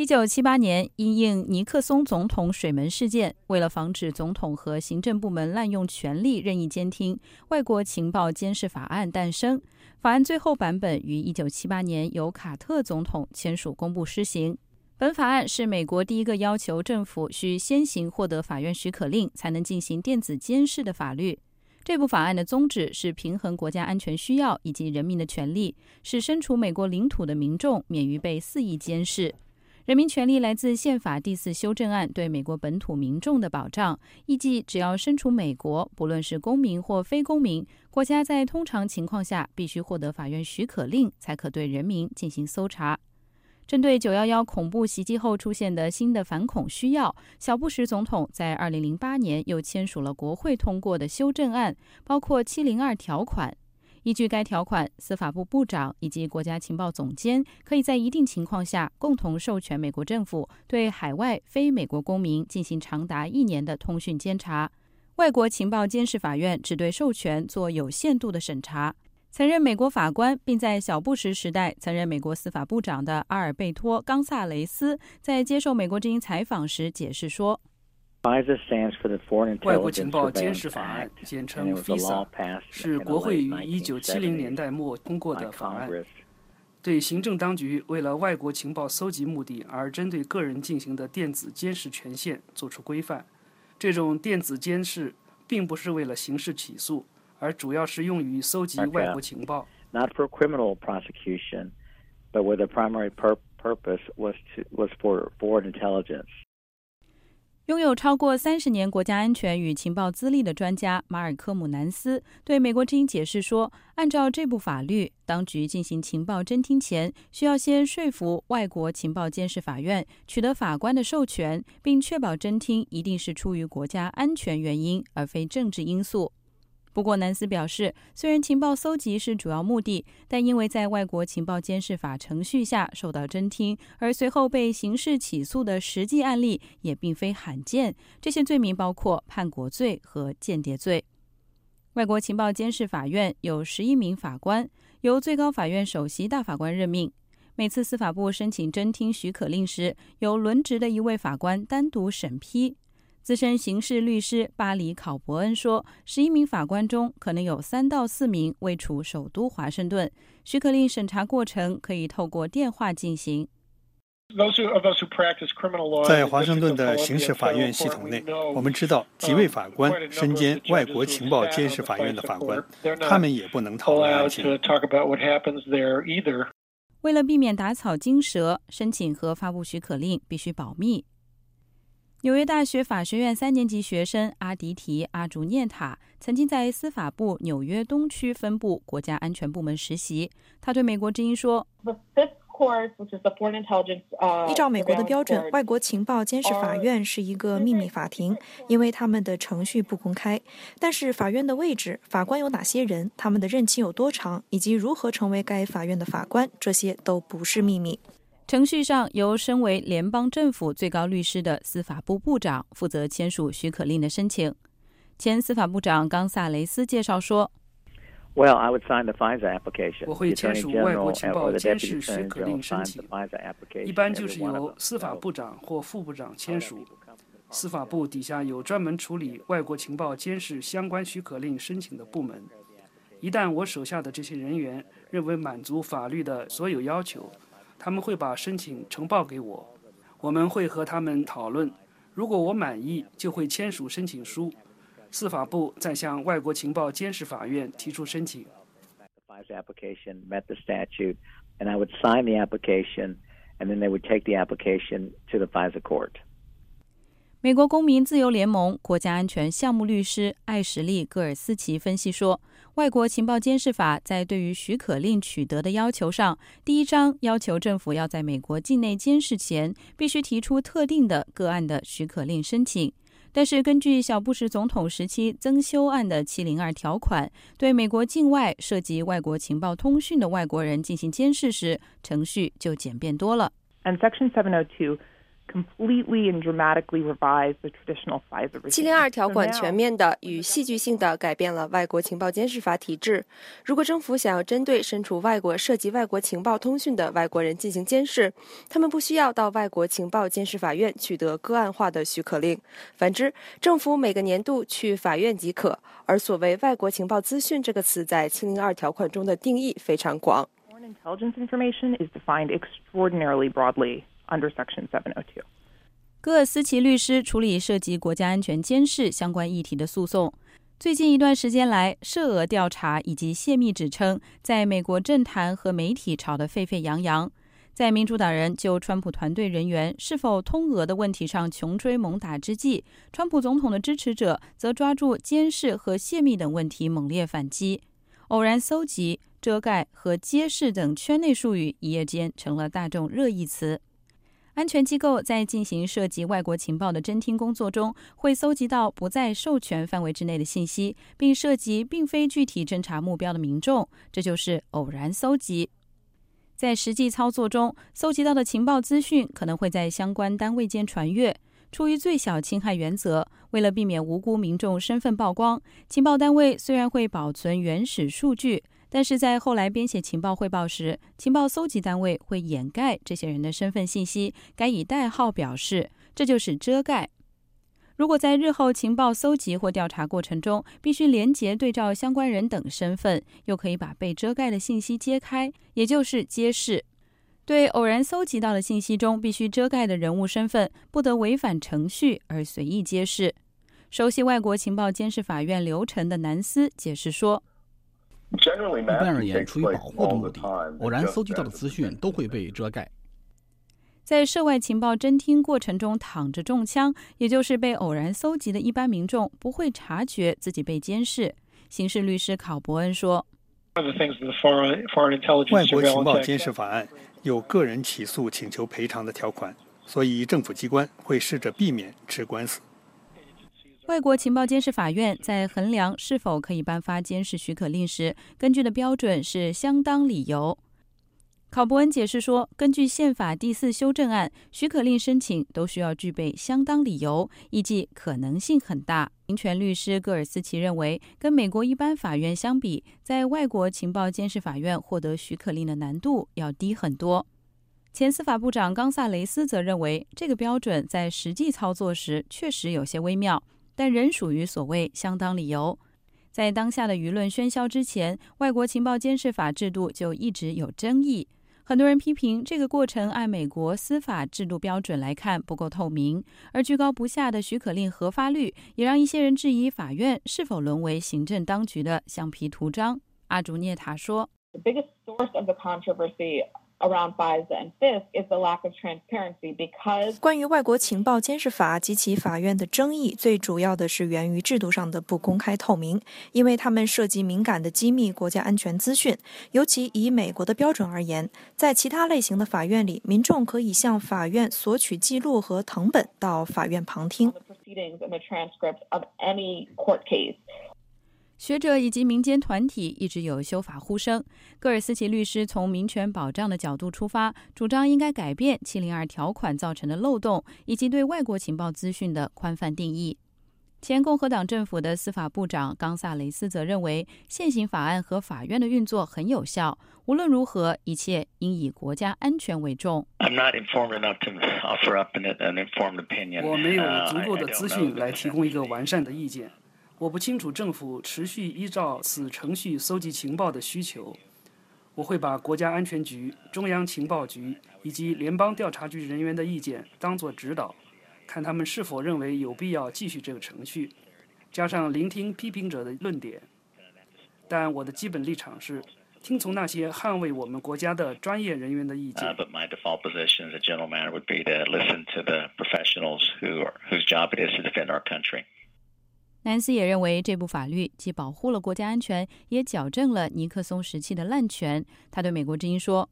1978年，因应尼克松总统水门事件，为了防止总统和行政部门滥用权力任意监听，外国情报监视法案诞生。法案最后版本于1978年由卡特总统签署公布施行。本法案是美国第一个要求政府需先行获得法院许可令才能进行电子监视的法律。这部法案的宗旨是平衡国家安全需要以及人民的权利，使身处美国领土的民众免于被肆意监视。人民权利来自宪法第4修正案对美国本土民众的保障，意即只要身处美国，不论是公民或非公民，国家在通常情况下必须获得法院许可令，才可对人民进行搜查。针对911恐怖袭击后出现的新的反恐需要，小布什总统在2008年又签署了国会通过的修正案，包括702条款。依据该条款，司法部部长以及国家情报总监可以在一定情况下共同授权美国政府对海外非美国公民进行长达1年的通讯监察。外国情报监视法院只对授权做有限度的审查。曾任美国法官并在小布什时代曾任美国司法部长的阿尔贝托·冈萨雷斯在接受美国之音采访时解释说， 外国情报监视法案，简称 FISA， 是国会于1970年代末通过的法案，对行政当局为了外国情报搜集目的而针对个人进行的电子监视权限作出规范。这种电子监视并不是为了刑事起诉，而主要是用于搜集外国情报。 Not for criminal prosecution, but where the primary purpose was for foreign intelligence. 拥有超过30年国家安全与情报资历的专家马尔科姆·南斯对美国之音解释说，按照这部法律，当局进行情报侦听前，需要先说服外国情报监视法院取得法官的授权，并确保侦听一定是出于国家安全原因，而非政治因素。不过，南斯表示，虽然情报搜集是主要目的，但因为在外国情报监视法程序下受到侦听，而随后被刑事起诉的实际案例也并非罕见。这些罪名包括叛国罪和间谍罪。外国情报监视法院有11名法官，由最高法院首席大法官任命。每次司法部申请侦听许可令时，由轮值的一位法官单独审批。资深刑事律师巴里·考伯恩说，11名法官中可能有3到4名位处首都华盛顿，许可令审查过程可以透过电话进行。 在华盛顿的刑事法院系统内，我们知道几位法官身兼外国情报监视法院的法官，他们也不能讨论案情。 为了避免打草惊蛇，申请和发布许可令必须保密。纽约大学法学院3年级学生阿迪提·阿竹涅塔曾经在司法部纽约东区分部国家安全部门实习。他对美国之音说， 依照美国的标准，外国情报监视法院是一个秘密法庭，因为他们的程序不公开。但是法院的位置、法官有哪些人、他们的任期有多长，以及如何成为该法院的法官，这些都不是秘密。 程序上由身为联邦政府最高律师的司法部部长负责签署许可令的申请。前司法部长冈萨雷斯介绍说， 我会签署外国情报监视许可令申请，一般就是由司法部长或副部长签署。司法部底下有专门处理外国情报监视相关许可令申请的部门。一旦我手下的这些人员认为满足法律的所有要求，他们会把申请呈报给我，我们会和他们讨论，如果我满意，就会签署申请书。司法部再向外国情报监视法院提出申请。 美国公民自由联盟国家安全项目律师艾什利·戈尔斯奇分析说，外国情报监视法在对于许可令取得的要求上，第1章要求政府要在美国境内监视前必须提出特定的个案的许可令申请。但是根据小布什总统时期增修案的702条款，对美国境外涉及外国情报通讯的外国人进行监视时，程序就简便多了。 And Section 702 702条款全面的与戏剧性的改变了外国情报监视法体制。如果政府想要针对身处外国涉及外国情报通讯的外国人进行监视，他们不需要到外国情报监视法院取得个案化的许可令。反之，政府每个年度去法院即可。而所谓外国情报资讯这个词在702条款中的定义非常广。 Intelligence information is defined extraordinarily broadly under Section 702. 戈尔斯奇律师处理涉及国家安全监视相关议题的诉讼。最近一段时间来，涉俄调查以及泄密指称在美国政坛和媒体吵得沸沸扬扬。在民主党人就川普团队人员是否通俄的问题上穷追猛打之际，川普总统的支持者则抓住监视和泄密等问题猛烈反击。偶然搜集、遮盖和揭示等圈内术语一夜间成了大众热议词。安全机构在进行涉及外国情报的侦听工作中，会搜集到不在授权范围之内的信息，并涉及并非具体侦查目标的民众，这就是偶然搜集。在实际操作中，搜集到的情报资讯可能会在相关单位间传阅。出于最小侵害原则，为了避免无辜民众身份曝光，情报单位虽然会保存原始数据，但是在后来编写情报汇报时，情报搜集单位会掩盖这些人的身份信息，改以代号表示，这就是遮盖。如果在日后情报搜集或调查过程中必须连结对照相关人等身份，又可以把被遮盖的信息揭开，也就是揭示。对偶然搜集到的信息中必须遮盖的人物身份，不得违反程序而随意揭示。熟悉外国情报监视法院流程的南斯解释说， 一般而言，出于保护的目的，偶然搜集到的资讯都会被遮盖。 在涉外情报侦听过程中躺着中枪，也就是被偶然搜集的一般民众不会察觉自己被监视。刑事律师考伯恩说， 外国情报监视法案有个人起诉请求赔偿的条款，所以政府机关会试着避免吃官司。 外国情报监视法院在衡量是否可以颁发监视许可令时，根据的标准是相当理由。考伯恩解释说，根据宪法第4修正案，许可令申请都需要具备相当理由，以及可能性很大。民权律师戈尔斯奇认为，跟美国一般法院相比，在外国情报监视法院获得许可令的难度要低很多。前司法部长冈萨雷斯则认为，这个标准在实际操作时确实有些微妙，但仍属于所谓相当理由。在当下的舆论喧嚣之前，外国情报监视法制度就一直有争议。很多人批评这个过程按美国司法制度标准来看不够透明，而居高不下的许可令核发率也让一些人质疑法院是否沦为行政当局的橡皮图章。阿竹涅塔说， 关于外国情报监视法及其法院的争议，最主要的是源于制度上的不公开透明，因为它们涉及敏感的机密国家安全资讯。尤其以美国的标准而言，在其他类型的法院里，民众可以向法院索取记录和誊本到法院旁听。 学者以及民间团体一直有修法呼声。戈尔斯奇律师从民权保障的角度出发，主张应该改变702条款造成的漏洞，以及对外国情报资讯的宽泛定义。前共和党政府的司法部长冈萨雷斯则认为，现行法案和法院的运作很有效，无论如何，一切应以国家安全为重。 我没有足够的资讯来提供一个完善的意见。我不清楚政府持续依照此程序搜集情报的需求。我会把国家安全局、中央情报局以及联邦调查局人员的意见当作指导，看他们是否认为有必要继续这个程序，加上聆听批评者的论点。但我的基本立场是听从那些捍卫我们国家的专业人员的意见。 南斯也认为，这部法律既保护了国家安全，也矫正了尼克松时期的滥权。他对美国之音说：“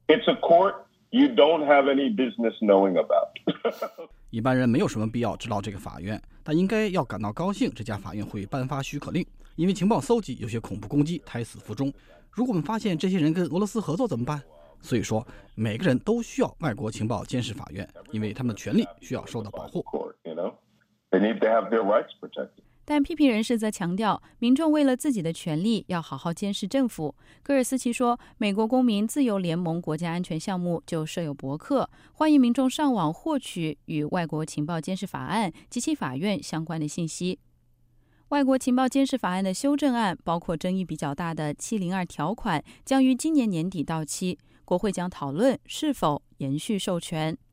一般人没有什么必要知道这个法院，但应该要感到高兴，这家法院会颁发许可令，因为情报搜集有些恐怖攻击胎死腹中。如果我们发现这些人跟俄罗斯合作怎么办？ 所以说，每个人都需要外国情报监视法院，因为他们的权利需要受到保护。 但批评人士则强调，民众为了自己的权利要好好监视政府。戈尔斯奇说，美国公民自由联盟国家安全项目就设有博客，欢迎民众上网获取与外国情报监视法案及其法院相关的信息。外国情报监视法案的修正案包括争议比较大的702条款，将于今年年底到期，国会将讨论是否延续授权。